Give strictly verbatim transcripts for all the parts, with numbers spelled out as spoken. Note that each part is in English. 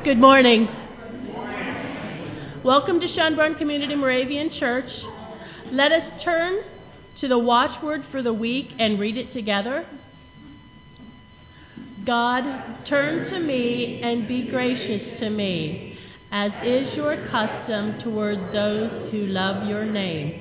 Good morning. Welcome to Schönbrunn Community Moravian Church. Let us turn to the watchword for the week and read it together. God, turn to me and be gracious to me, as is your custom toward those who love your name.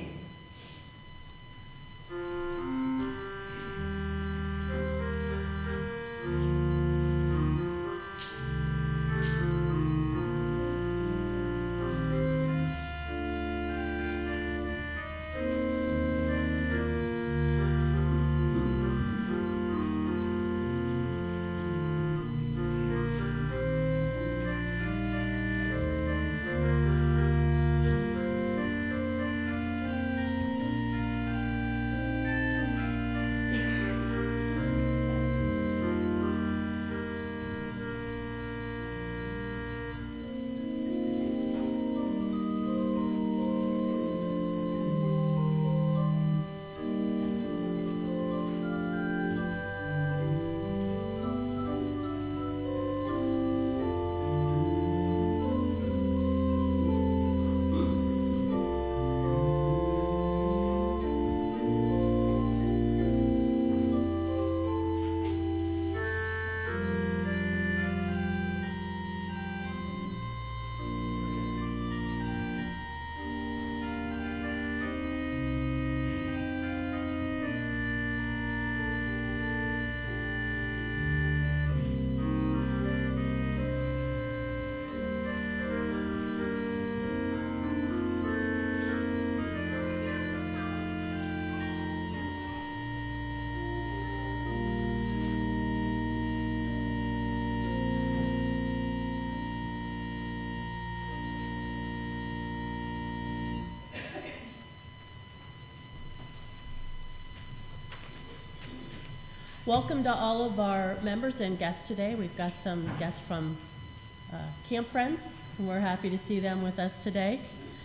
Welcome to all of our members and guests today. We've got some guests from uh, Camp Friends, and we're happy to see them with us today.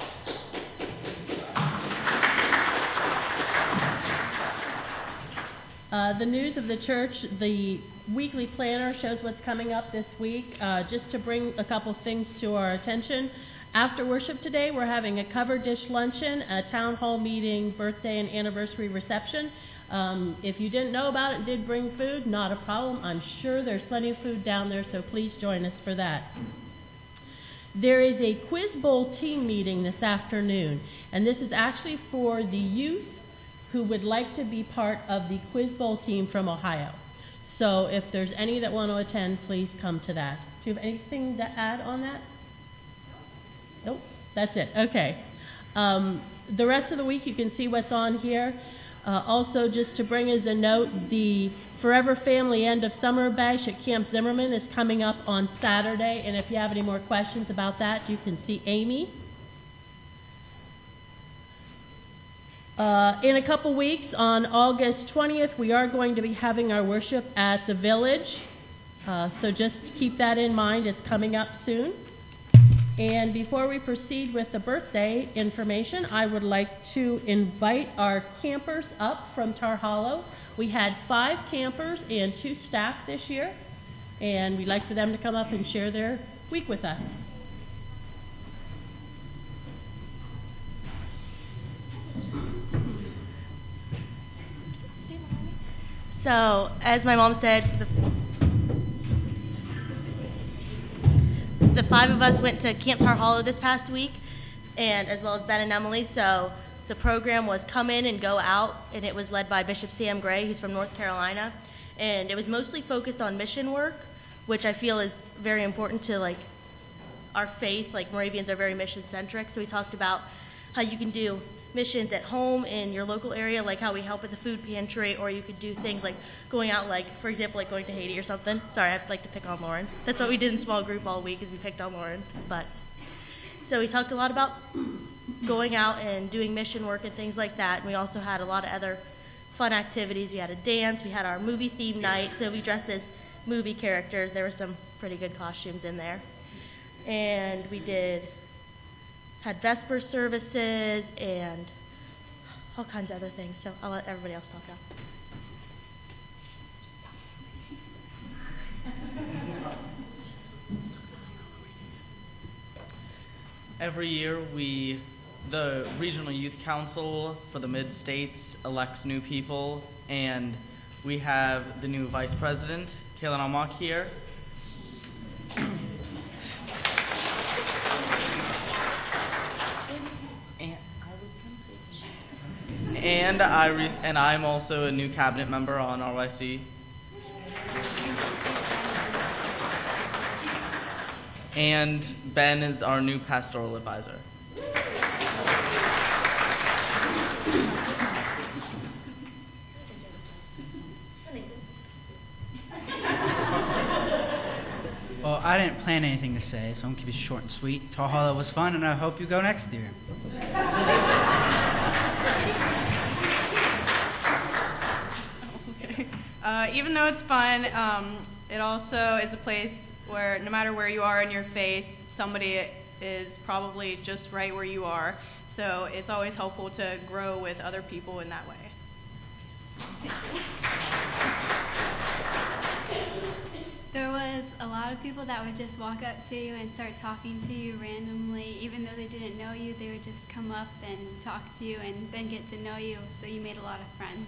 Uh, the news of the church, the weekly planner shows what's coming up this week. Uh, just to bring a couple things to our attention, after worship today, we're having a covered dish luncheon, a town hall meeting, birthday and anniversary reception. Um, if you didn't know about it and did bring food, not a problem. I'm sure there's plenty of food down there, so please join us for that. There is a Quiz Bowl team meeting this afternoon, and this is actually for the youth who would like to be part of the Quiz Bowl team from Ohio. So if there's any that want to attend, please come to that. Do you have anything to add on that? Nope, that's it. Okay. Um, the rest of the week, you can see what's on here. Uh, also, just to bring as a note, the Forever Family End of Summer Bash at Camp Zimmerman is coming up on Saturday, and if you have any more questions about that, you can see Amy. Uh, in a couple weeks, on August twentieth, we are going to be having our worship at the Village, uh, so just keep that in mind. It's coming up soon. And before we proceed with the birthday information, I would like to invite our campers up from Tar Hollow. We had five campers and two staff this year, and we'd like for them to come up and share their week with us. So, as my mom said, the The five of us went to Camp Tar Hollow this past week, and as well as Ben and Emily. So the program was Come In and Go Out, and it was led by Bishop Sam Gray, who's from North Carolina. And it was mostly focused on mission work, which I feel is very important to like our faith. Like Moravians are very mission centric, so we talked about how you can do missions at home in your local area, like how we help at the food pantry, or you could do things like going out, like, for example, like going to Haiti or something. Sorry, I like to pick on Lauren. That's what we did in small group all week, is we picked on Lauren. But so we talked a lot about going out and doing mission work and things like that, and we also had a lot of other fun activities. We had a dance, we had our movie theme night, so we dressed as movie characters. There were some pretty good costumes in there. And we did had Vesper services and all kinds of other things. So I'll let everybody else talk now. every year we, the Regional Youth Council for the Mid-States elects new people, and we have the new Vice President, Kaylin Almach, here. And I re and I'm also a new cabinet member on R Y C. And Ben is our new pastoral advisor. Well, I didn't plan anything to say, so I'm going to keep it short and sweet. Tar Hollow was fun, and I hope you go next year. Okay. Uh, even though it's fun, um, it also is a place where no matter where you are in your faith, somebody is probably just right where you are. So it's always helpful to grow with other people in that way. There was a lot of people that would just walk up to you and start talking to you randomly. Even though they didn't know you, they would just come up and talk to you and then get to know you, so you made a lot of friends.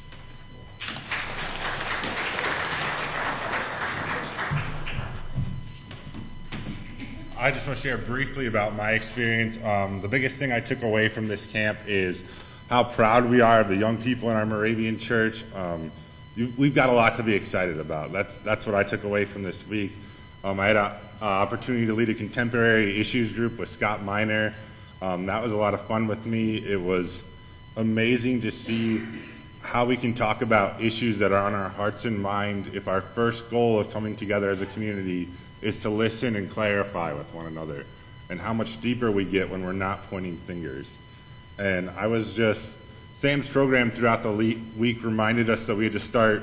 I just want to share briefly about my experience. Um, the biggest thing I took away from this camp is how proud we are of the young people in our Moravian church. Um, you, we've got a lot to be excited about. That's that's what I took away from this week. Um, I had an opportunity to lead a contemporary issues group with Scott Miner. Um, that was a lot of fun with me. It was amazing to see how we can talk about issues that are on our hearts and mind if our first goal of coming together as a community is to listen and clarify with one another, and how much deeper we get when we're not pointing fingers. And I was just, Sam's program throughout the week reminded us that we had to start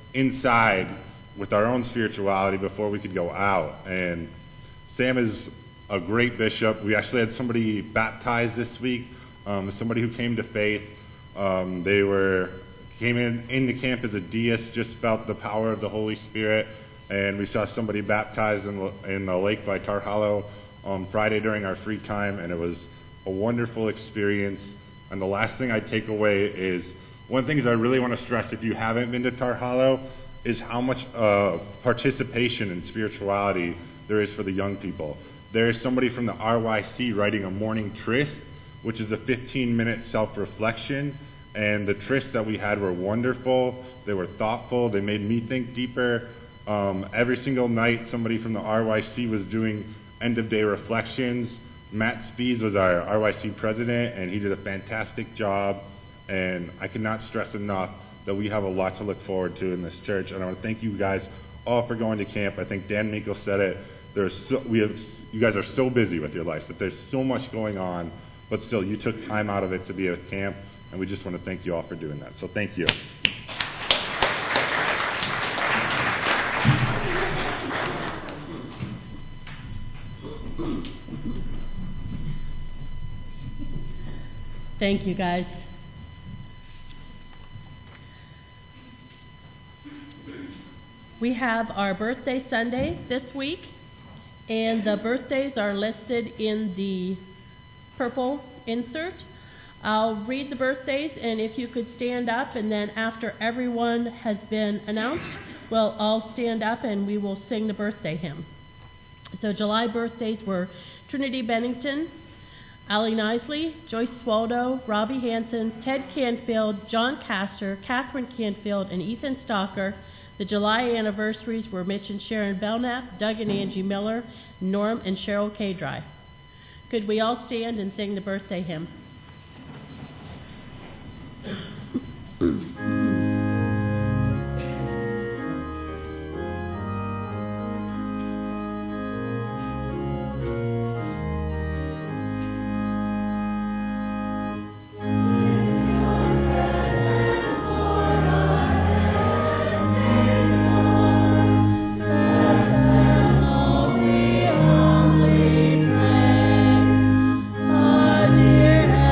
inside with our own spirituality before we could go out. And Sam is a great bishop. We actually had somebody baptized this week, um, somebody who came to faith. Um, they were came in into camp as a deist, just felt the power of the Holy Spirit. And we saw somebody baptized in, in the lake by Tar Hollow on Friday during our free time, and it was a wonderful experience. And the last thing I take away is, one of the things I really want to stress if you haven't been to Tar Hollow is how much uh, participation in spirituality there is for the young people. There is somebody from the R Y C writing a morning tryst, which is a fifteen minute self-reflection, and the trysts that we had were wonderful. They were thoughtful. They made me think deeper. Um, every single night, somebody from the R Y C was doing end-of-day reflections. Matt Spees was our R Y C president, and he did a fantastic job. And I cannot stress enough that we have a lot to look forward to in this church. And I want to thank you guys all for going to camp. I think Dan Meikle said it. There's so, we have, you guys are so busy with your lives that there's so much going on, but still, you took time out of it to be at camp, and we just want to thank you all for doing that. So thank you. Thank you, guys. We have our birthday Sunday this week, and the birthdays are listed in the purple insert. I'll read the birthdays, and if you could stand up, and then after everyone has been announced, we'll all stand up and we will sing the birthday hymn. So July birthdays were Trinity Bennington, Allie Nisley, Joyce Swaldo, Robbie Hanson, Ted Canfield, John Castor, Catherine Canfield, and Ethan Stalker. The July anniversaries were Mitch and Sharon Belknap, Doug and Angie Miller, Norm and Cheryl Kadry. Could we all stand and sing the birthday hymn? Dear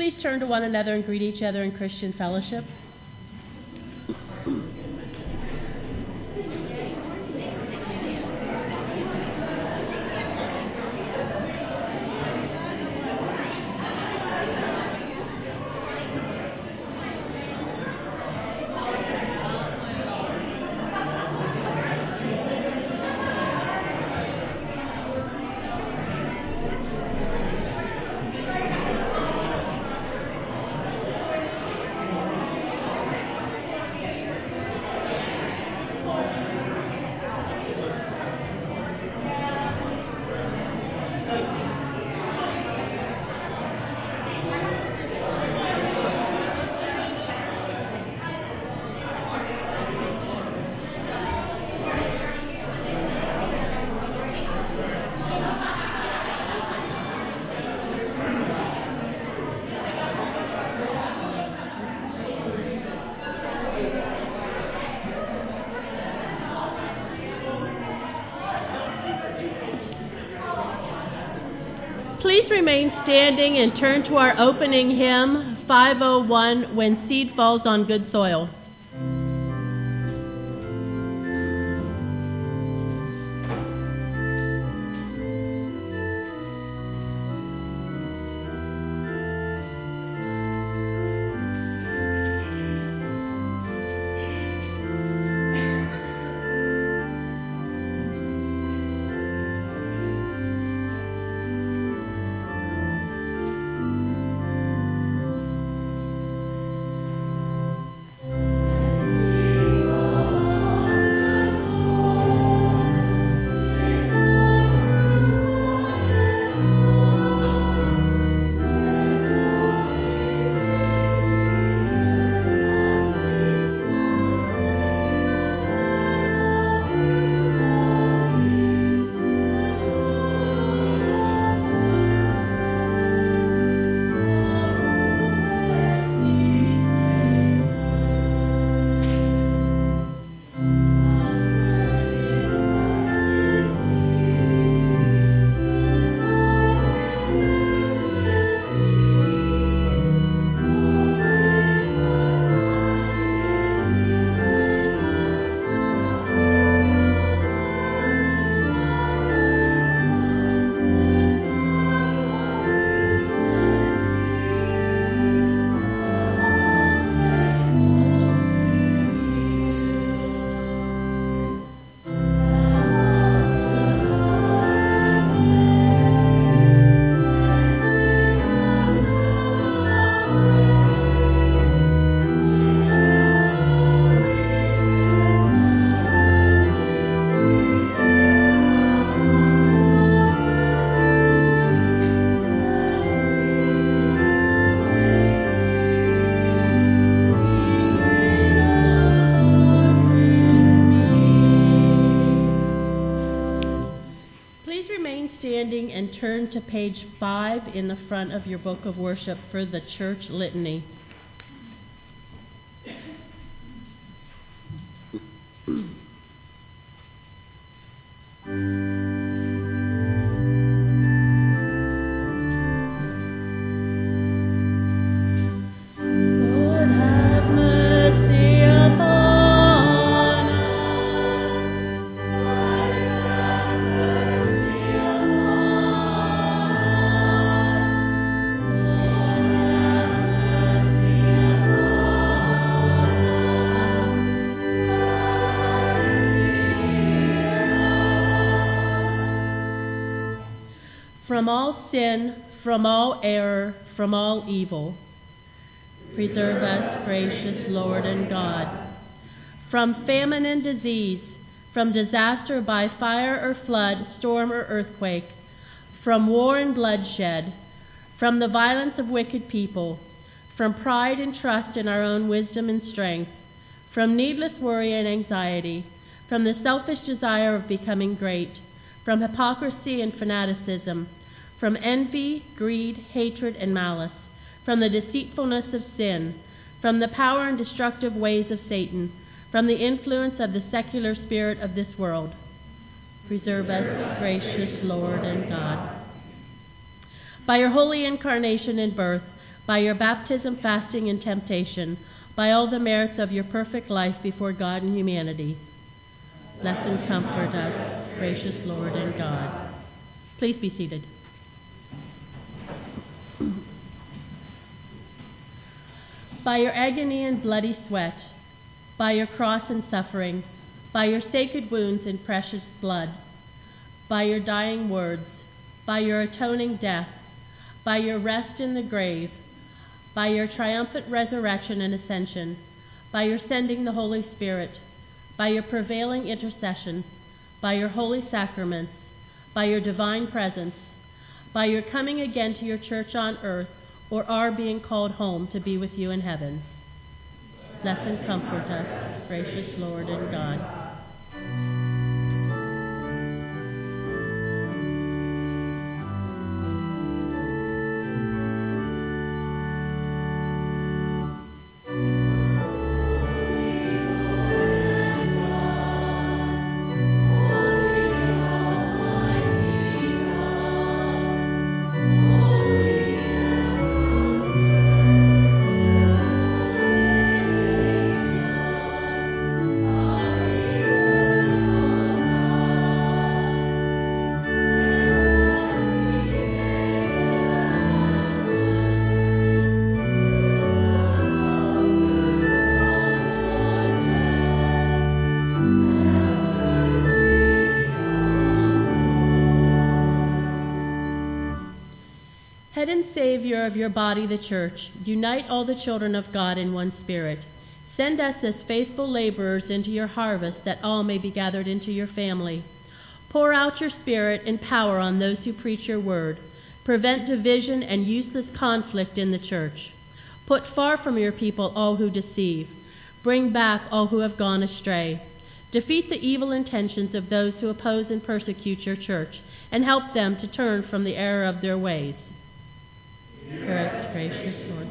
please turn to one another and greet each other in Christian fellowship? Please remain standing and turn to our opening hymn, five oh one, When Seed Falls on Good Soil. And turn to page five in the front of your book of worship for the church litany. From all sin, from all error, from all evil, preserve us, gracious Lord and God. From famine and disease, from disaster by fire or flood, storm or earthquake, from war and bloodshed, from the violence of wicked people, from pride and trust in our own wisdom and strength, from needless worry and anxiety, from the selfish desire of becoming great, from hypocrisy and fanaticism, from envy, greed, hatred, and malice, from the deceitfulness of sin, from the power and destructive ways of Satan, from the influence of the secular spirit of this world. Preserve us, gracious Lord and God. By your holy incarnation and birth, by your baptism, fasting, and temptation, by all the merits of your perfect life before God and humanity. Bless and comfort us, gracious Lord and God. Please be seated. By your agony and bloody sweat, by your cross and suffering, by your sacred wounds and precious blood, by your dying words, by your atoning death, by your rest in the grave, by your triumphant resurrection and ascension, by your sending the Holy Spirit, by your prevailing intercession, by your holy sacraments, by your divine presence, by your coming again to your church on earth, or our being called home to be with you in heaven. Bless and comfort us, gracious Lord and God. Head and Savior of your body, the church, unite all the children of God in one spirit. Send us as faithful laborers into your harvest, that all may be gathered into your family. Pour out your Spirit and power on those who preach your word. Prevent division and useless conflict in the church. Put far from your people all who deceive. Bring back all who have gone astray. Defeat the evil intentions of those who oppose and persecute your church, and help them to turn from the error of their ways. Hear us, gracious Lord.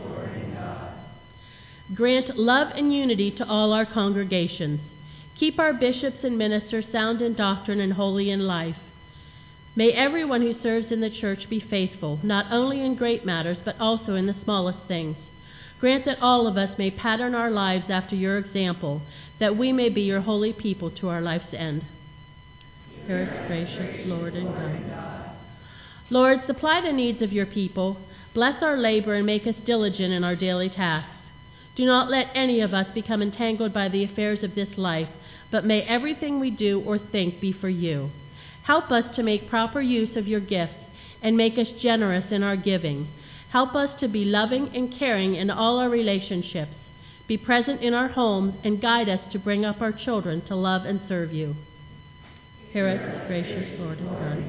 Grant love and unity to all our congregations. Keep our bishops and ministers sound in doctrine and holy in life. May everyone who serves in the church be faithful, not only in great matters, but also in the smallest things. Grant that all of us may pattern our lives after your example, that we may be your holy people to our life's end. Hear us, gracious Lord and God. Lord, supply the needs of your people. Bless our labor and make us diligent in our daily tasks. Do not let any of us become entangled by the affairs of this life, but may everything we do or think be for you. Help us to make proper use of your gifts and make us generous in our giving. Help us to be loving and caring in all our relationships. Be present in our homes and guide us to bring up our children to love and serve you. Hear us, gracious Lord and God.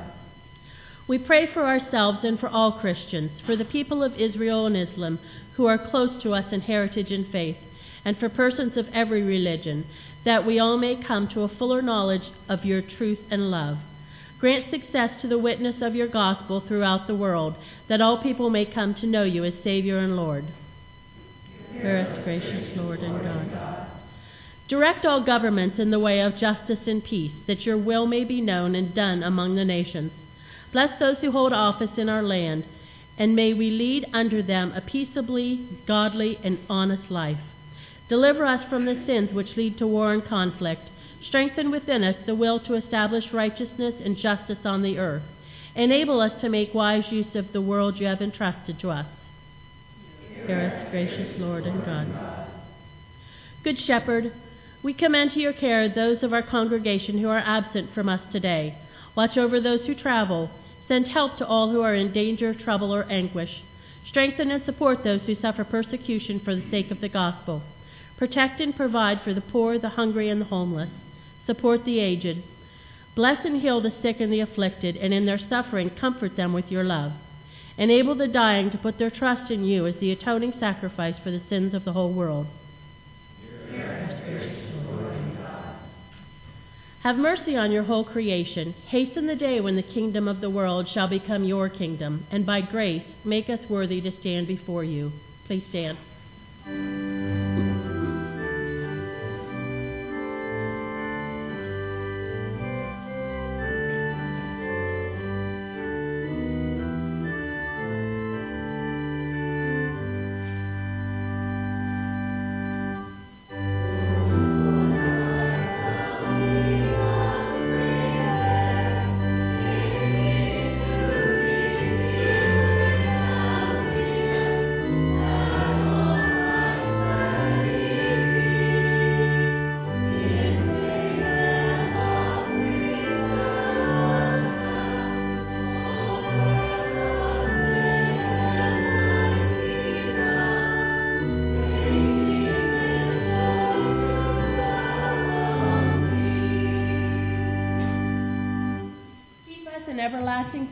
We pray for ourselves and for all Christians, for the people of Israel and Islam who are close to us in heritage and faith, and for persons of every religion, that we all may come to a fuller knowledge of your truth and love. Grant success to the witness of your gospel throughout the world, that all people may come to know you as Savior and Lord. Hear us, gracious Lord and God. Direct all governments in the way of justice and peace, that your will may be known and done among the nations. Bless those who hold office in our land, and may we lead under them a peaceably, godly, and honest life. Deliver us from the sins which lead to war and conflict. Strengthen within us the will to establish righteousness and justice on the earth. Enable us to make wise use of the world you have entrusted to us. Hear us, gracious Lord and God. Good Shepherd, we commend to your care those of our congregation who are absent from us today. Watch over those who travel. Send help to all who are in danger, trouble, or anguish. Strengthen and support those who suffer persecution for the sake of the gospel. Protect and provide for the poor, the hungry, and the homeless. Support the aged. Bless and heal the sick and the afflicted, and in their suffering comfort them with your love. Enable the dying to put their trust in you as the atoning sacrifice for the sins of the whole world. Have mercy on your whole creation. Hasten the day when the kingdom of the world shall become your kingdom, and by grace make us worthy to stand before you. Please stand.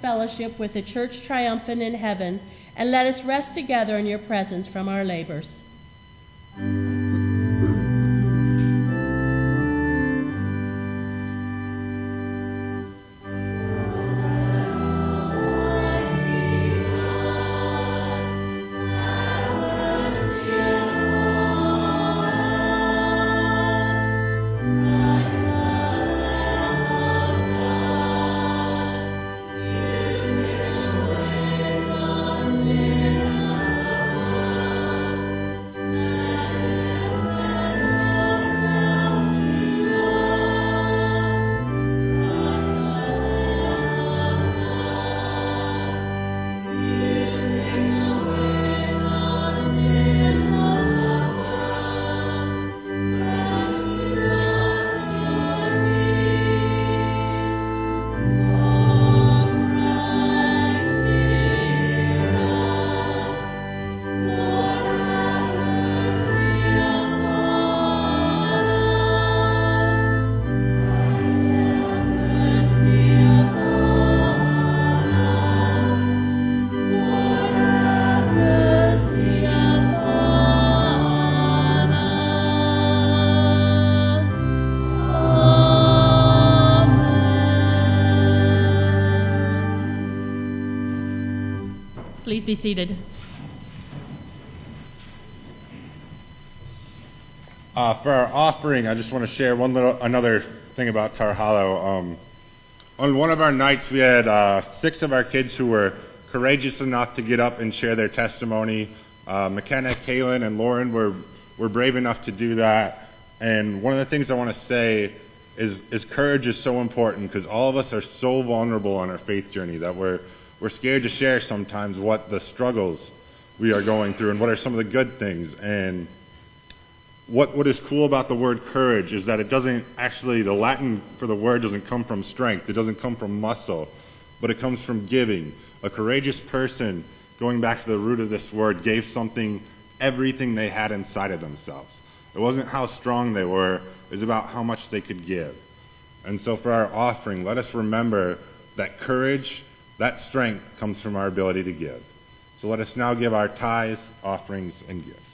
fellowship with the church triumphant in heaven, and let us rest together in your presence from our labors. Please be seated. Uh, for our offering, I just want to share one little another thing about Tar Hollow. Um, on one of our nights, we had uh, six of our kids who were courageous enough to get up and share their testimony. Uh, McKenna, Kaylin, and Lauren were were brave enough to do that. And one of the things I want to say is, is courage is so important, because all of us are so vulnerable on our faith journey that we're we're scared to share sometimes what the struggles we are going through and what are some of the good things. And what what is cool about the word courage is that it doesn't actually, the Latin for the word doesn't come from strength, it doesn't come from muscle, but it comes from giving. A courageous person, going back to the root of this word, gave something, everything they had inside of themselves. It wasn't how strong they were, it was about how much they could give. And so for our offering, let us remember that courage, that strength comes from our ability to give. So let us now give our tithes, offerings, and gifts.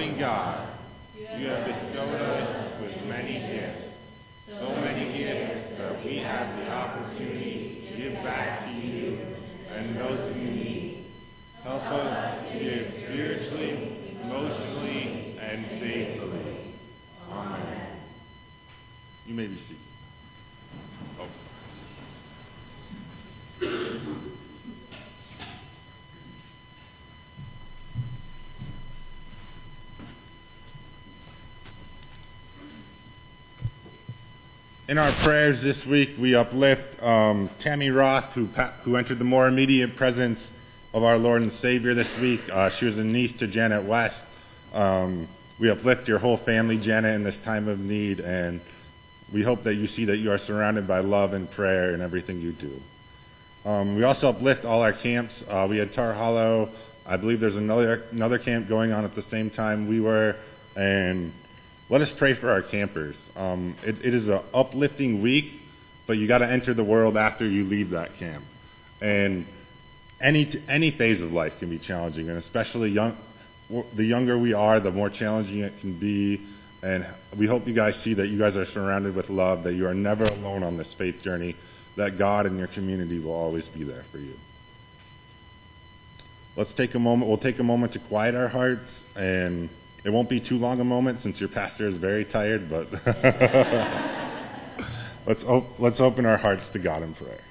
loving God, you have bestowed us with many gifts, so many gifts that we have the opportunity to give back to you and those in need. Help us to give spiritually, emotionally, and faithfully. Amen. You may be seated. Oh. In our prayers this week, we uplift um, Tammy Roth, who, who entered the more immediate presence of our Lord and Savior this week. Uh, she was a niece to Janet West. Um, we uplift your whole family, Janet, in this time of need, and we hope that you see that you are surrounded by love and prayer in everything you do. Um, we also uplift all our camps. Uh, we had Tar Hollow. I believe there's another another camp going on at the same time we were, and let us pray for our campers. Um, it, it is an uplifting week, but you got to enter the world after you leave that camp. And any any phase of life can be challenging, and especially young. The younger we are, the more challenging it can be. And we hope you guys see that you guys are surrounded with love, that you are never alone on this faith journey, that God and your community will always be there for you. Let's take a moment. We'll take a moment to quiet our hearts, and it won't be too long a moment since your pastor is very tired, but let's op- let's open our hearts to God in prayer.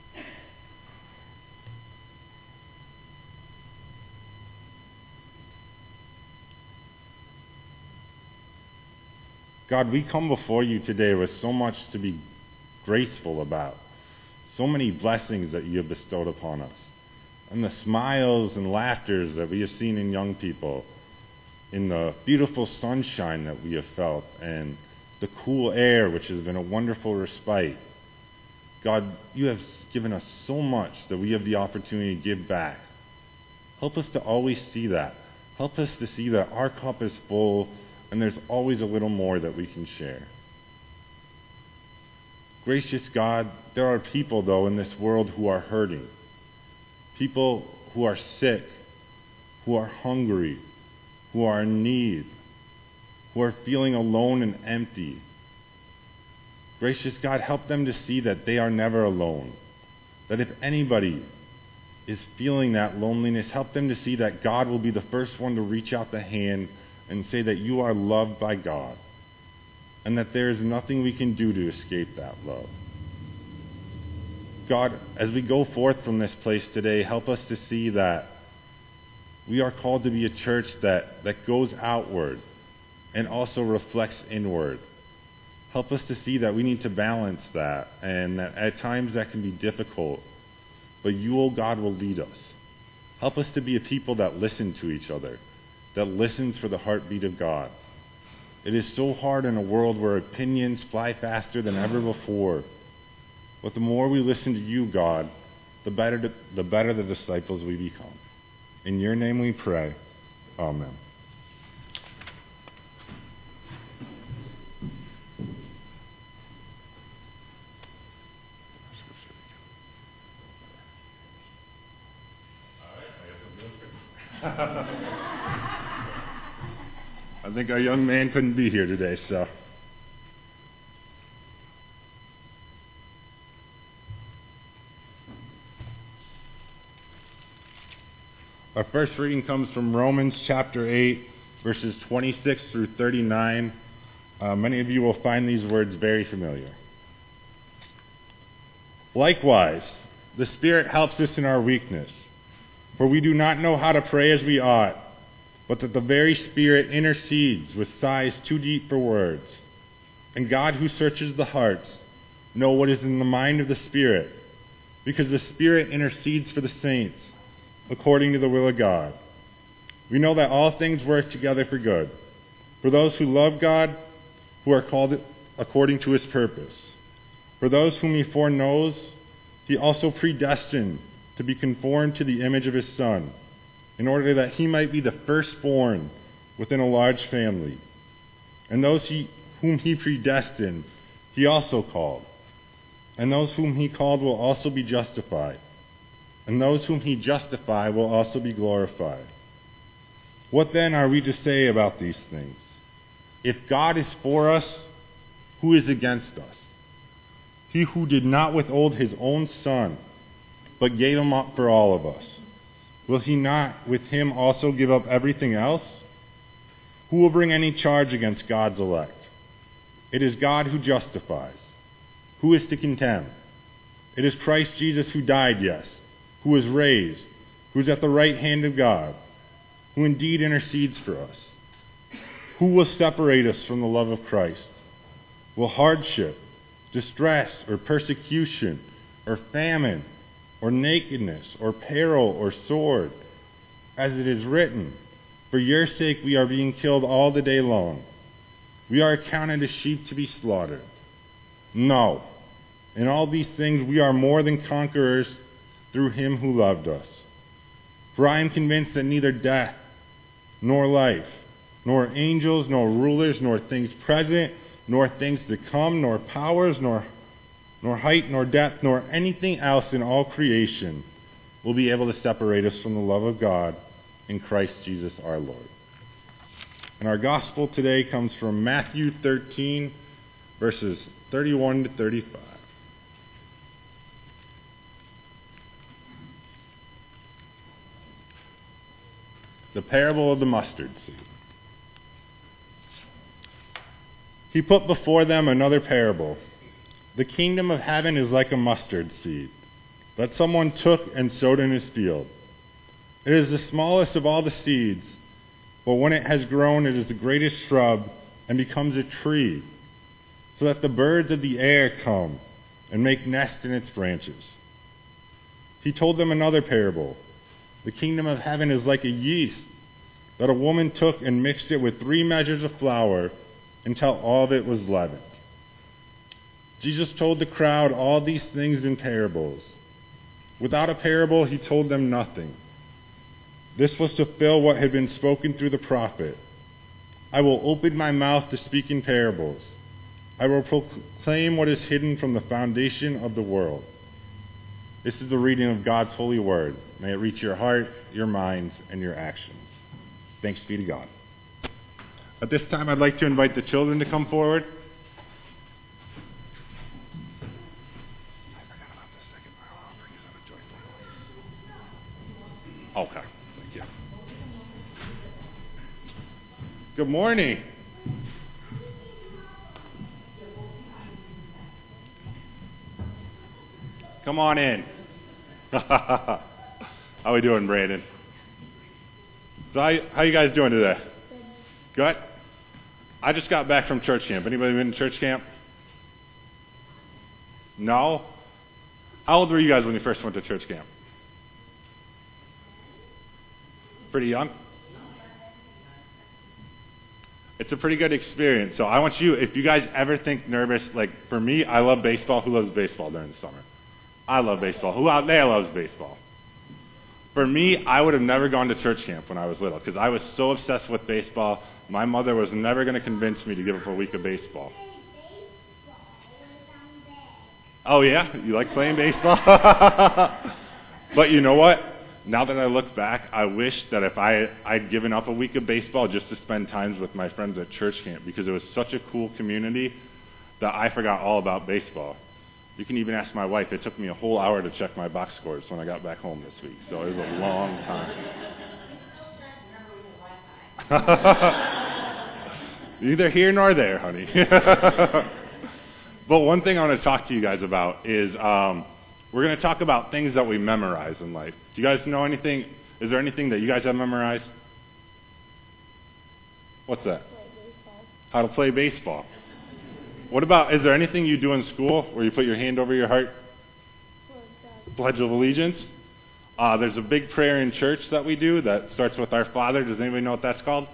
God, we come before you today with so much to be graceful about, so many blessings that you have bestowed upon us, and the smiles and laughters that we have seen in young people, in the beautiful sunshine that we have felt, and the cool air, which has been a wonderful respite. God, you have given us so much that we have the opportunity to give back. Help us to always see that. Help us to see that our cup is full, and there's always a little more that we can share. Gracious God, there are people, though, in this world who are hurting. People who are sick, who are hungry, who are in need, who are feeling alone and empty. Gracious God, help them to see that they are never alone. That if anybody is feeling that loneliness, help them to see that God will be the first one to reach out the hand and say that you are loved by God, and that there is nothing we can do to escape that love. God, as we go forth from this place today, help us to see that we are called to be a church that, that goes outward and also reflects inward. Help us to see that we need to balance that, and that at times that can be difficult, but you, O God, will lead us. Help us to be a people that listen to each other, that listens for the heartbeat of God. It is so hard in a world where opinions fly faster than ever before. But the more we listen to you, God, the better the, the better the disciples we become. In your name we pray. Amen. I think our young man couldn't be here today, so. Our first reading comes from Romans chapter eight, verses twenty-six through thirty-nine. Uh, many of you will find these words very familiar. Likewise, the Spirit helps us in our weakness, for we do not know how to pray as we ought, but that the very Spirit intercedes with sighs too deep for words. And God, who searches the hearts, knows what is in the mind of the Spirit, because the Spirit intercedes for the saints according to the will of God. We know that all things work together for good, for those who love God, who are called according to his purpose. For those whom he foreknows, he also predestined to be conformed to the image of his Son, in order that he might be the firstborn within a large family. And those he, whom he predestined, he also called. And those whom he called will also be justified. And those whom he justified will also be glorified. What then are we to say about these things? If God is for us, who is against us? He who did not withhold his own Son, but gave him up for all of us, will he not with him also give up everything else? Who will bring any charge against God's elect? It is God who justifies. Who is to condemn? It is Christ Jesus who died, yes, who was raised, who is at the right hand of God, who indeed intercedes for us. Who will separate us from the love of Christ? Will hardship, distress, or persecution, or famine, or nakedness, or peril, or sword? As it is written, for your sake we are being killed all the day long. We are accounted as sheep to be slaughtered. No, in all these things we are more than conquerors through him who loved us. For I am convinced that neither death, nor life, nor angels, nor rulers, nor things present, nor things to come, nor powers, nor, nor height, nor depth, nor anything else in all creation will be able to separate us from the love of God in Christ Jesus our Lord. And our gospel today comes from Matthew thirteen, verses thirty-one to thirty-five. The parable of the mustard seed. He put before them another parable. The kingdom of heaven is like a mustard seed that someone took and sowed in his field. It is the smallest of all the seeds, but when it has grown, it is the greatest shrub and becomes a tree, so that the birds of the air come and make nests in its branches. He told them another parable. The kingdom of heaven is like a yeast that a woman took and mixed it with three measures of flour until all of it was leavened. Jesus told the crowd all these things in parables. Without a parable, he told them nothing. This was to fill what had been spoken through the prophet. I will open my mouth to speak in parables. I will proclaim what is hidden from the foundation of the world. This is the reading of God's holy word. May it reach your heart, your minds, and your actions. Thanks be to God. At this time, I'd like to invite the children to come forward. Okay, thank you. Good morning. Come on in. How we doing, Brandon? So how, how you guys doing today? Good. I just got back from church camp. Anybody been to church camp? No? How old were you guys when you first went to church camp? Pretty young? It's a pretty good experience. So I want you, if you guys ever think nervous, like for me, I love baseball. Who loves baseball during the summer? I love baseball. Who out there loves baseball? For me, I would have never gone to church camp when I was little because I was so obsessed with baseball. My mother was never going to convince me to give up a week of baseball. Oh, yeah? You like playing baseball? But you know what? Now that I look back, I wish that if I, I'd given up a week of baseball just to spend times with my friends at church camp because it was such a cool community that I forgot all about baseball. You can even ask my wife. It took me a whole hour to check my box scores when I got back home this week, so it was a long time. Neither here nor there, honey. But one thing I want to talk to you guys about is um, we're going to talk about things that we memorize in life. Do you guys know anything? Is there anything that you guys have memorized? What's that? How to play baseball. What about, is there anything you do in school where you put your hand over your heart? Pledge of Allegiance. Uh, there's a big prayer in church that we do that starts with Our Father. Does anybody know what that's called?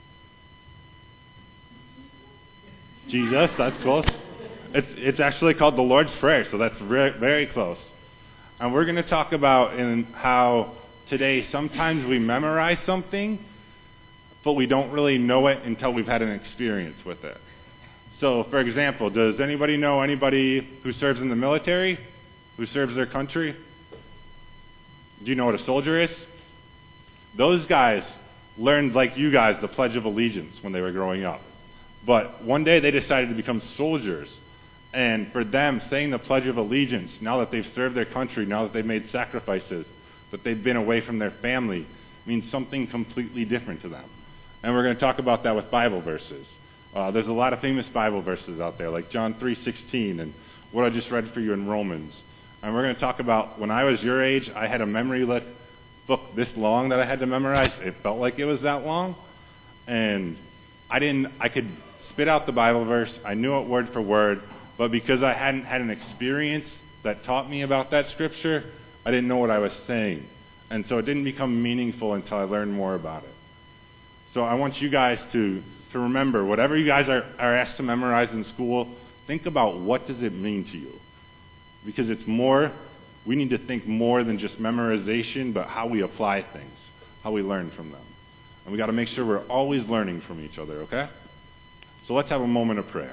Jesus, that's close. It's, it's actually called the Lord's Prayer, so that's very, very close. And we're going to talk about in how today sometimes we memorize something, but we don't really know it until we've had an experience with it. So, for example, does anybody know anybody who serves in the military, who serves their country? Do you know what a soldier is? Those guys, learned, like you guys, the Pledge of Allegiance when they were growing up. But one day they decided to become soldiers. And for them, saying the Pledge of Allegiance, now that they've served their country, now that they've made sacrifices, that they've been away from their family, means something completely different to them. And we're going to talk about that with Bible verses. Uh, there's a lot of famous Bible verses out there, like John three sixteen and what I just read for you in Romans. And we're going to talk about when I was your age, I had a memory li- book this long that I had to memorize. It felt like it was that long. And I didn't, I could spit out the Bible verse. I knew it word for word. But because I hadn't had an experience that taught me about that scripture, I didn't know what I was saying. And so it didn't become meaningful until I learned more about it. So I want you guys to, to remember, whatever you guys are, are asked to memorize in school, think about what does it mean to you. Because it's more, we need to think more than just memorization, but how we apply things, how we learn from them. And we got to make sure we're always learning from each other, okay? So let's have a moment of prayer.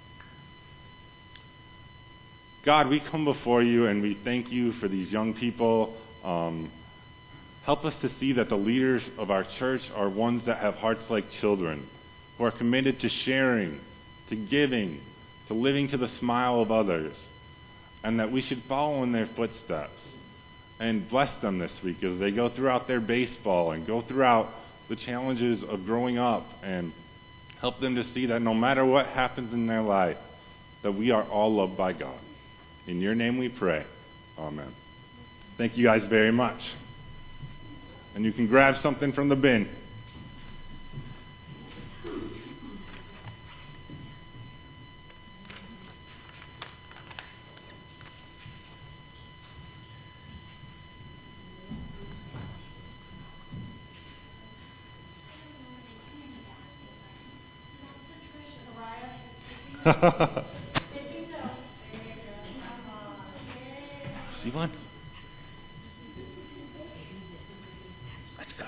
God, we come before you and we thank you for these young people. Um, help us to see that the leaders of our church are ones that have hearts like children, who are committed to sharing, to giving, to living to the smile of others, and that we should follow in their footsteps. And bless them this week as they go throughout their baseball and go throughout the challenges of growing up, and help them to see that no matter what happens in their life, that we are all loved by God. In your name we pray. Amen. Thank you guys very much. And you can grab something from the bin. See one? That's good.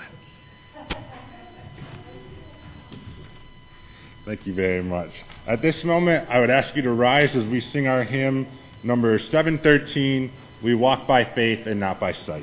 Thank you very much. At this moment, I would ask you to rise as we sing our hymn, number seven thirteen, We Walk by Faith and Not by Sight.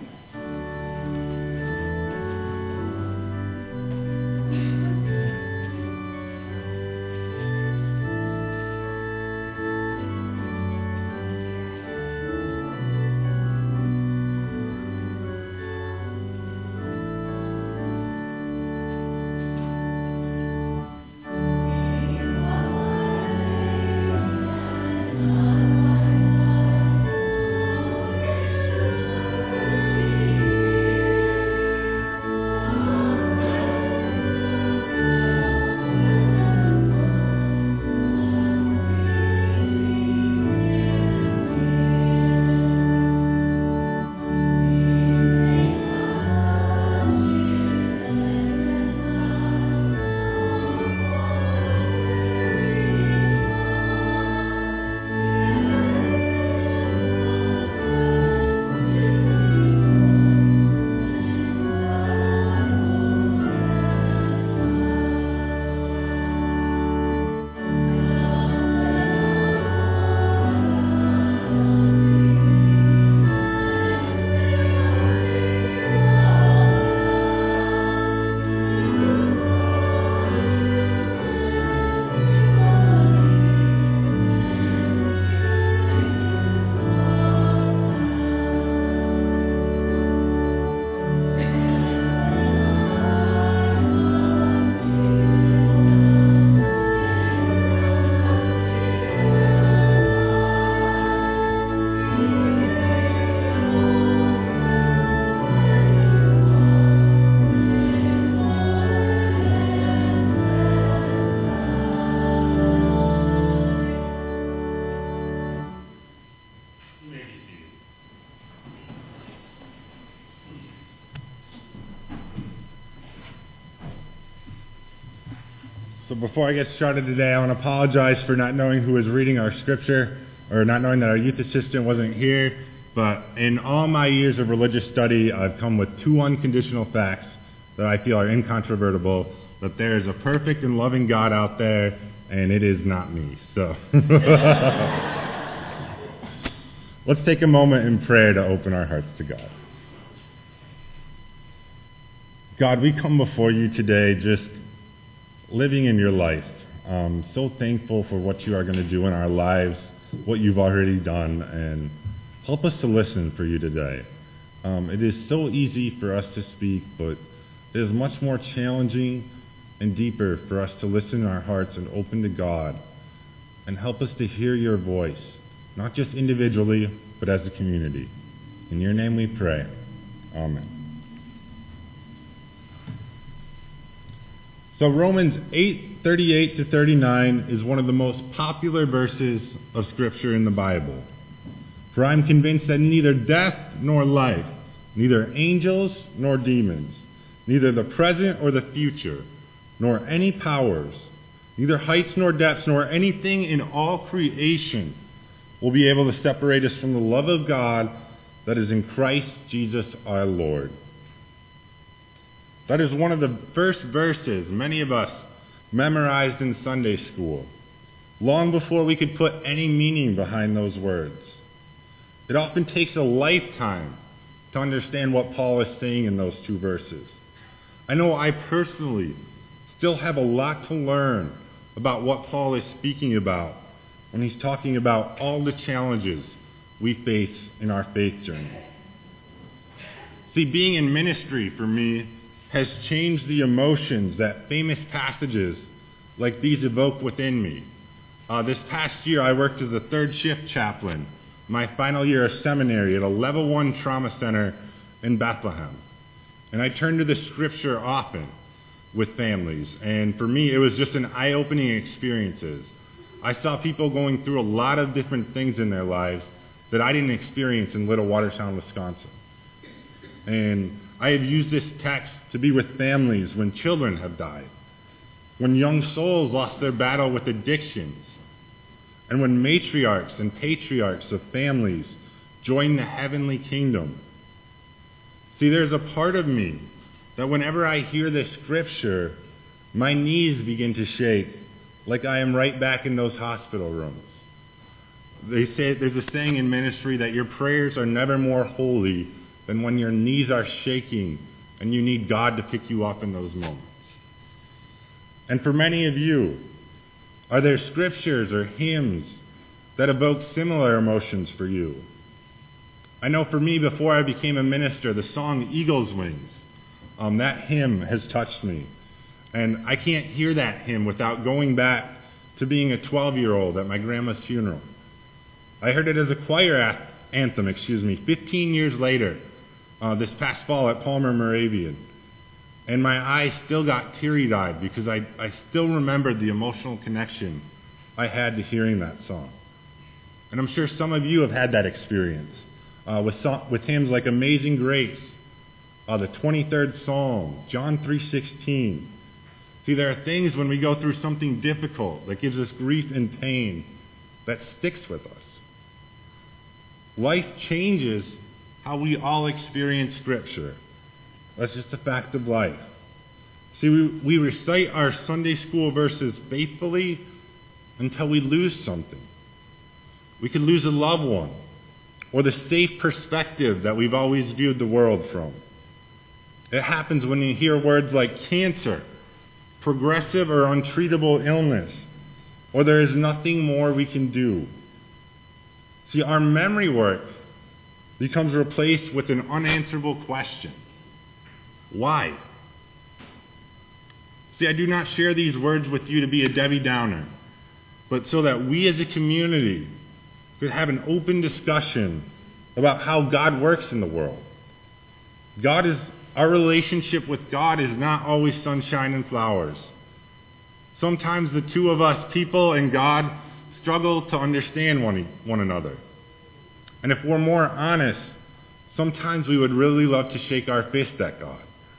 So before I get started today, I want to apologize for not knowing who was reading our scripture, or not knowing that our youth assistant wasn't here. But in all my years of religious study, I've come with two unconditional facts that I feel are incontrovertible, that there is a perfect and loving God out there, and it is not me. So let's take a moment in prayer to open our hearts to God. God, we come before you today just living in your life. Um, so thankful for what you are going to do in our lives, what you've already done, and help us to listen for you today. Um, it is so easy for us to speak, but it is much more challenging and deeper for us to listen in our hearts and open to God, and help us to hear your voice, not just individually, but as a community. In your name we pray. Amen. So Romans eight, thirty-eight to thirty-nine is one of the most popular verses of Scripture in the Bible. For I am convinced that neither death nor life, neither angels nor demons, neither the present or the future, nor any powers, neither heights nor depths, nor anything in all creation will be able to separate us from the love of God that is in Christ Jesus our Lord. That is one of the first verses many of us memorized in Sunday school, long before we could put any meaning behind those words. It often takes a lifetime to understand what Paul is saying in those two verses. I know I personally still have a lot to learn about what Paul is speaking about when he's talking about all the challenges we face in our faith journey. See, being in ministry for me has changed the emotions that famous passages like these evoke within me. Uh, this past year, I worked as a third shift chaplain, my final year of seminary at a level one trauma center in Bethlehem. And I turned to the scripture often with families. And for me, it was just an eye-opening experiences. I saw people going through a lot of different things in their lives that I didn't experience in Little Watertown, Wisconsin. And I have used this text to be with families when children have died, when young souls lost their battle with addictions, and when matriarchs and patriarchs of families join the heavenly kingdom. See, there's a part of me that whenever I hear this scripture, my knees begin to shake like I am right back in those hospital rooms. They say, there's a saying in ministry that your prayers are never more holy than when your knees are shaking and you need God to pick you up in those moments. And for many of you, are there scriptures or hymns that evoke similar emotions for you? I know for me, before I became a minister, the song Eagle's Wings, um, that hymn has touched me. And I can't hear that hymn without going back to being a twelve-year-old at my grandma's funeral. I heard it as a choir anthem, excuse me, fifteen years later, uh, this past fall at Palmer Moravian. And my eyes still got teary-eyed because I, I still remembered the emotional connection I had to hearing that song. And I'm sure some of you have had that experience uh, with, so- with hymns like Amazing Grace, uh, the twenty-third Psalm, John three sixteen. See, there are things when we go through something difficult that gives us grief and pain that sticks with us. Life changes how we all experience Scripture. That's just a fact of life. See, we, we recite our Sunday school verses faithfully until we lose something. We could lose a loved one or the safe perspective that we've always viewed the world from. It happens when you hear words like cancer, progressive or untreatable illness, or there is nothing more we can do. See, our memory work becomes replaced with an unanswerable question. Why? See, I do not share these words with you to be a Debbie Downer, but so that we as a community could have an open discussion about how God works in the world. God is, our relationship with God is not always sunshine and flowers. Sometimes the two of us, people and God, struggle to understand one, one another. And if we're more honest, sometimes we would really love to shake our fist at God.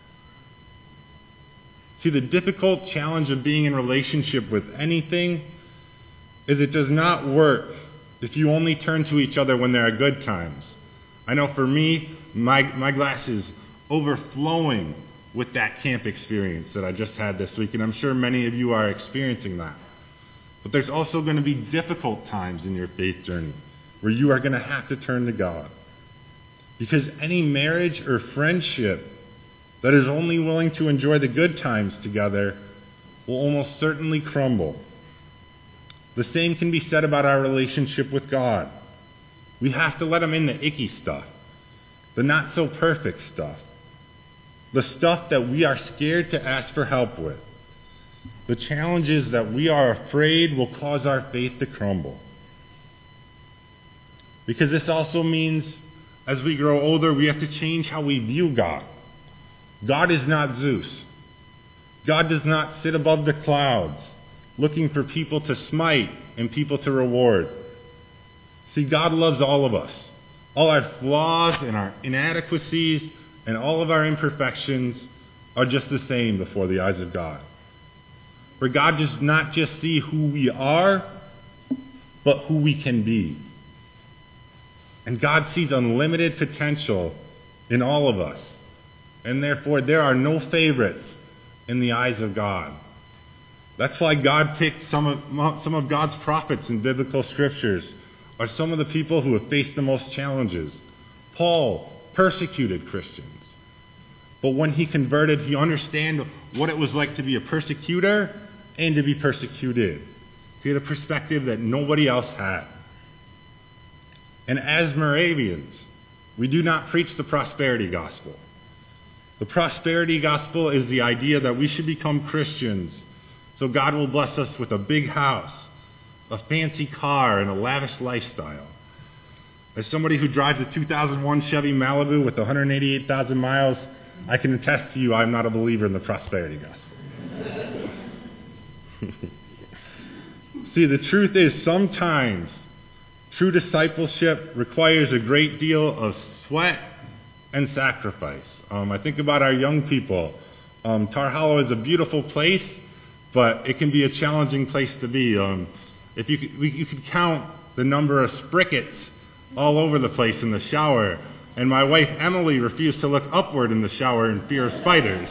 See, the difficult challenge of being in relationship with anything is it does not work if you only turn to each other when there are good times. I know for me, my, my glass is overflowing with that camp experience that I just had this week, and I'm sure many of you are experiencing that. But there's also going to be difficult times in your faith journey where you are going to have to turn to God. Because any marriage or friendship that is only willing to enjoy the good times together will almost certainly crumble. The same can be said about our relationship with God. We have to let him in the icky stuff, the not so perfect stuff, the stuff that we are scared to ask for help with, the challenges that we are afraid will cause our faith to crumble. Because this also means as we grow older, we have to change how we view God. God is not Zeus. God does not sit above the clouds, looking for people to smite and people to reward. See, God loves all of us. All our flaws and our inadequacies and all of our imperfections are just the same before the eyes of God. For God does not just see who we are, but who we can be. And God sees unlimited potential in all of us. And therefore, there are no favorites in the eyes of God. That's why God picked some of, some of God's prophets in biblical scriptures, are some of the people who have faced the most challenges. Paul persecuted Christians. But when he converted, he understood what it was like to be a persecutor and to be persecuted. He had a perspective that nobody else had. And as Moravians, we do not preach the prosperity gospel. The prosperity gospel is the idea that we should become Christians so God will bless us with a big house, a fancy car, and a lavish lifestyle. As somebody who drives a two thousand one Chevy Malibu with one hundred eighty-eight thousand miles, I can attest to you I'm not a believer in the prosperity gospel. See, the truth is sometimes true discipleship requires a great deal of sweat and sacrifice. Um, I think about our young people. Um, Tar Hollow is a beautiful place, but it can be a challenging place to be. Um, if you could, we, you could count the number of sprickets all over the place in the shower, and my wife Emily refused to look upward in the shower in fear of spiders.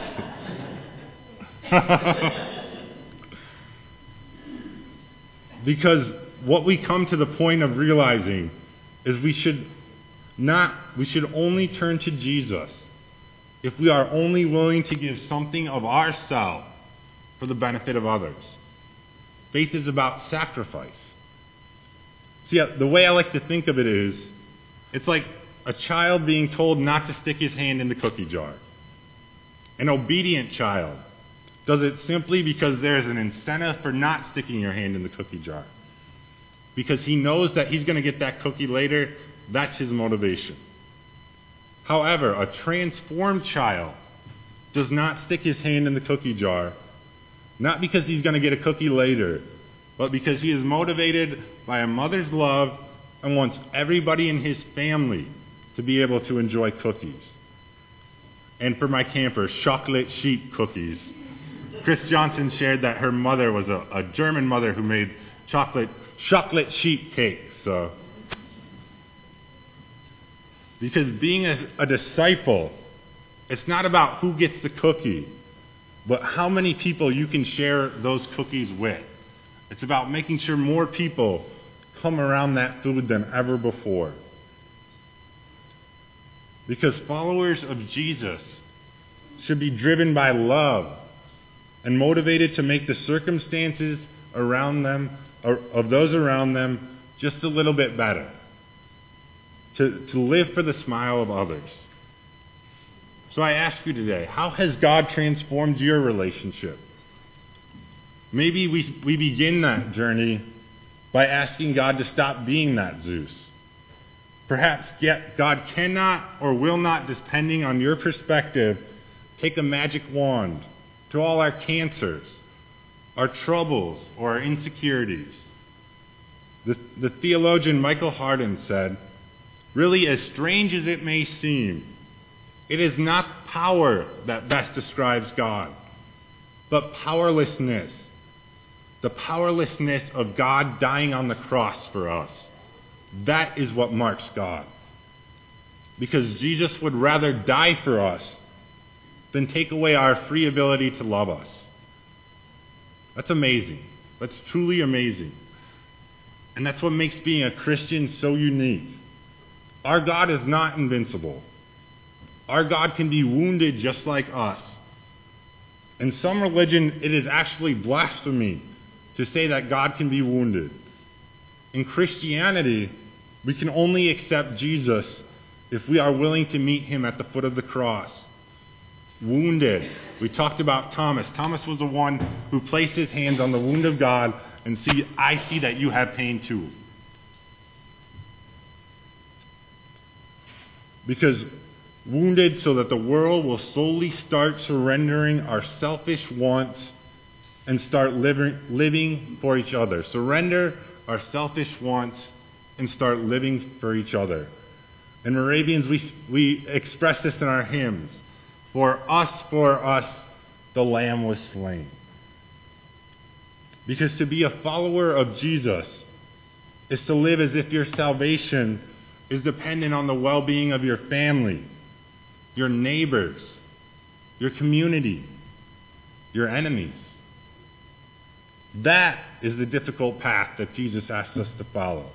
Because what we come to the point of realizing is we should not, we should only turn to Jesus if we are only willing to give something of ourselves for the benefit of others. Faith is about sacrifice. See, the way I like to think of it is, it's like a child being told not to stick his hand in the cookie jar. An obedient child does it simply because there's an incentive for not sticking your hand in the cookie jar. Because he knows that he's going to get that cookie later. That's his motivation. However, a transformed child does not stick his hand in the cookie jar, not because he's going to get a cookie later, but because he is motivated by a mother's love and wants everybody in his family to be able to enjoy cookies. And for my campers, chocolate sheep cookies. Chris Johnson shared that her mother was a, a German mother who made chocolate chocolate sheep cake. So, because being a, a disciple, it's not about who gets the cookie, but how many people you can share those cookies with. It's about making sure more people come around that food than ever before. Because followers of Jesus should be driven by love and motivated to make the circumstances around them, or of those around them, just a little bit better. To, to live for the smile of others. So I ask you today, how has God transformed your relationship? Maybe we, we begin that journey by asking God to stop being that Zeus. Perhaps get, God cannot or will not, depending on your perspective, take a magic wand to all our cancers, our troubles, or our insecurities. The, the theologian Michael Hardin said, really, as strange as it may seem, it is not power that best describes God, but powerlessness. The powerlessness of God dying on the cross for us. That is what marks God. Because Jesus would rather die for us than take away our free ability to love us. That's amazing. That's truly amazing. And that's what makes being a Christian so unique. Our God is not invincible. Our God can be wounded just like us. In some religion, it is actually blasphemy to say that God can be wounded. In Christianity, we can only accept Jesus if we are willing to meet him at the foot of the cross. Wounded. We talked about Thomas. Thomas was the one who placed his hands on the wound of God and see, I see that you have pain too. Because wounded so that the world will slowly start surrendering our selfish wants and start living, living for each other. Surrender our selfish wants and start living for each other. In Moravians, we, we express this in our hymns. For us, for us, the Lamb was slain. Because to be a follower of Jesus is to live as if your salvation is dependent on the well-being of your family, your neighbors, your community, your enemies. That is the difficult path that Jesus asks us to follow.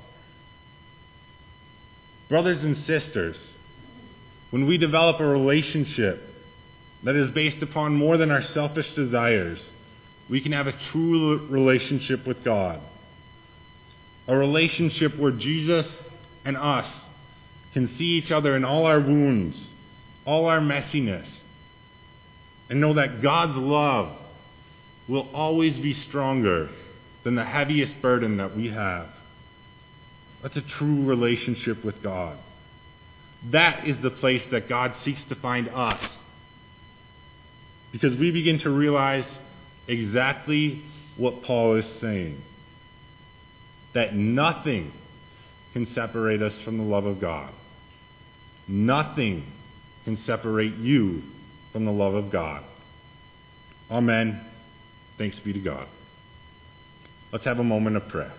Brothers and sisters, when we develop a relationship that is based upon more than our selfish desires, we can have a true relationship with God. A relationship where Jesus and us can see each other in all our wounds, all our messiness, and know that God's love will always be stronger than the heaviest burden that we have. That's a true relationship with God. That is the place that God seeks to find us. Because we begin to realize exactly what Paul is saying. That nothing can separate us from the love of God. Nothing can separate you from the love of God. Amen. Thanks be to God. Let's have a moment of prayer.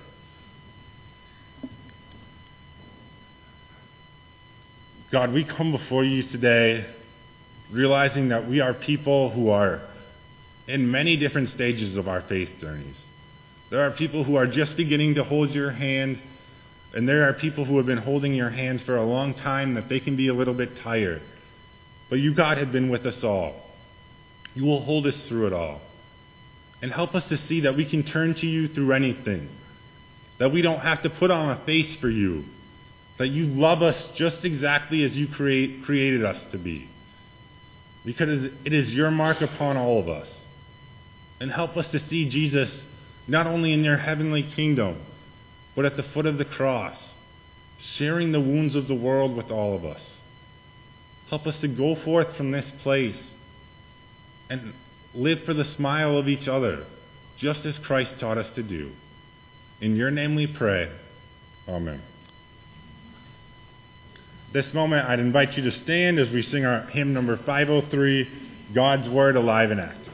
God, we come before you today realizing that we are people who are in many different stages of our faith journeys. There are people who are just beginning to hold your hand, and there are people who have been holding your hand for a long time that they can be a little bit tired. But you, God, have been with us all. You will hold us through it all. And help us to see that we can turn to you through anything. That we don't have to put on a face for you. That you love us just exactly as you create, created us to be. Because it is your mark upon all of us. And help us to see Jesus not only in your heavenly kingdom, but at the foot of the cross, sharing the wounds of the world with all of us. Help us to go forth from this place and live for the smile of each other, just as Christ taught us to do. In your name we pray. Amen. This moment, I'd invite you to stand as we sing our hymn number five oh three, God's Word Alive and Active.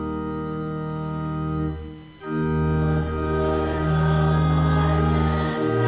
Alive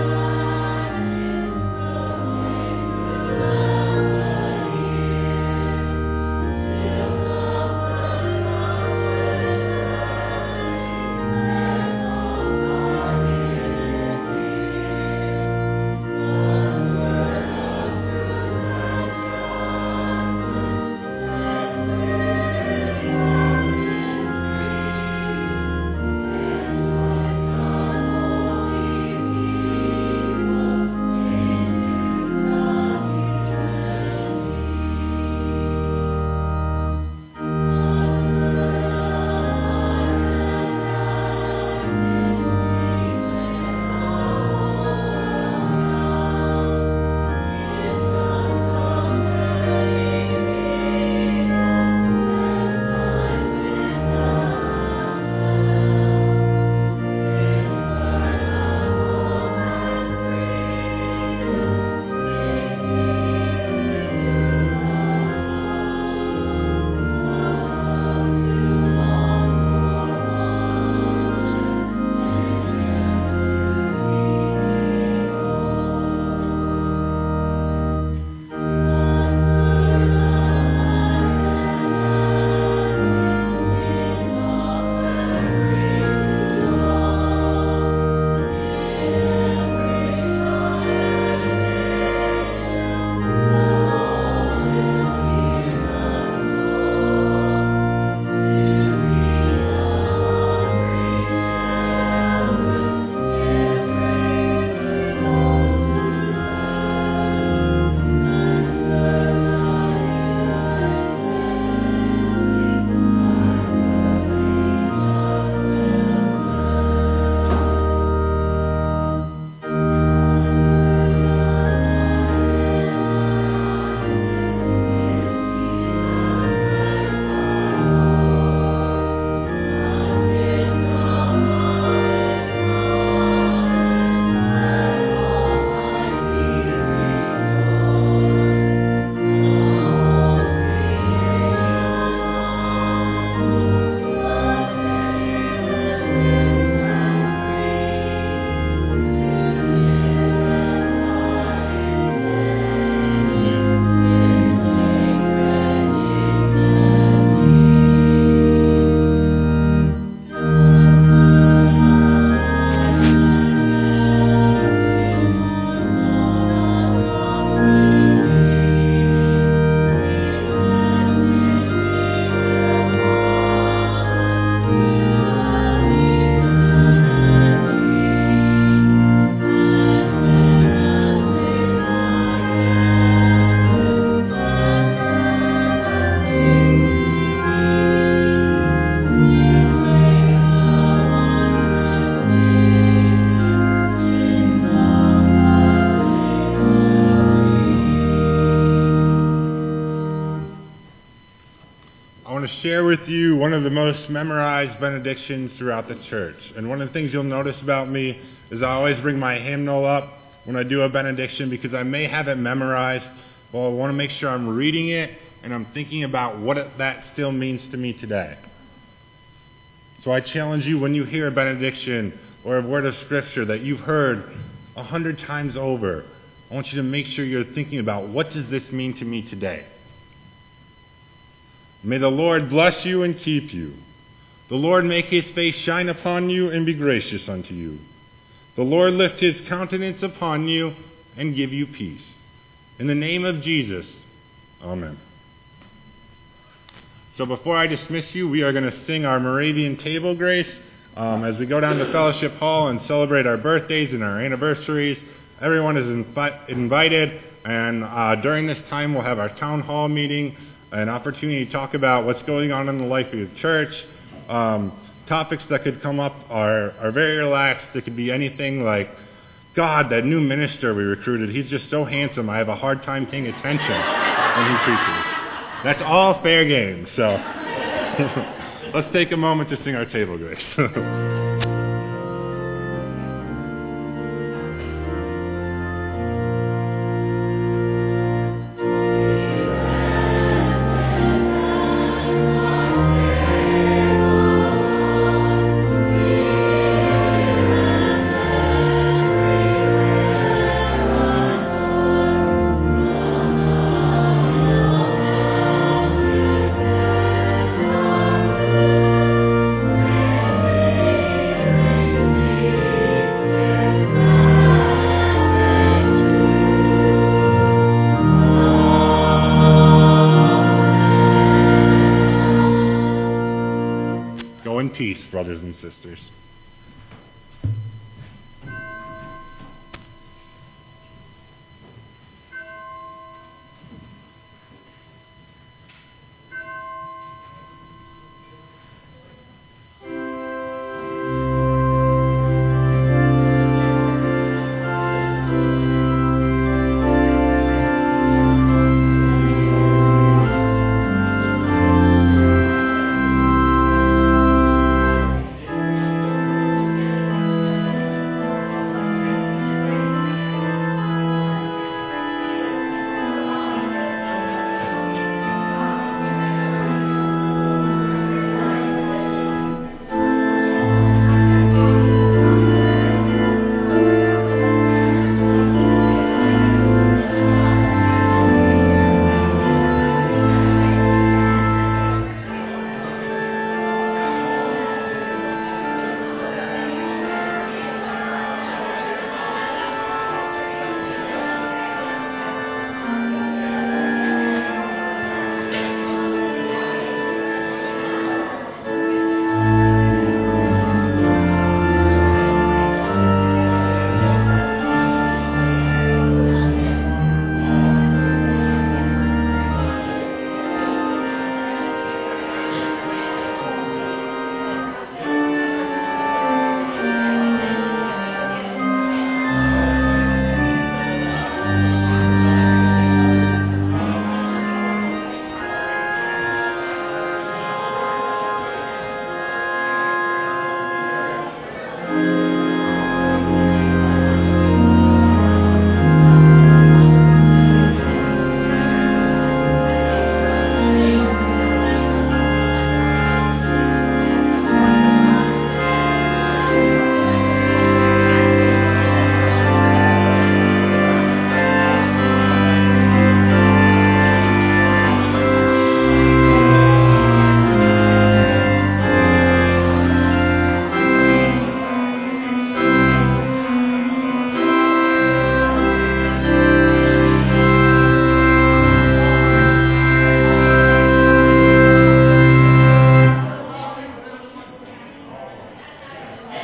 with you one of the most memorized benedictions throughout the church. And one of the things you'll notice about me is I always bring my hymnal up when I do a benediction because I may have it memorized, but I want to make sure I'm reading it and I'm thinking about what it, that still means to me today. So I challenge you, when you hear a benediction or a word of scripture that you've heard a hundred times over, I want you to make sure you're thinking about, what does this mean to me today? May the Lord bless you and keep you. The Lord make his face shine upon you and be gracious unto you. The Lord lift his countenance upon you and give you peace. In the name of Jesus, amen. So before I dismiss you, we are going to sing our Moravian Table Grace. Um, as we go down to Fellowship Hall and celebrate our birthdays and our anniversaries, everyone is invi- invited, and uh, during this time we'll have our town hall meeting, an opportunity to talk about what's going on in the life of your church. Um, topics that could come up are, are very relaxed. It could be anything like, God, that new minister we recruited, he's just so handsome, I have a hard time paying attention when he preaches. That's all fair game, so let's take a moment to sing our table grace.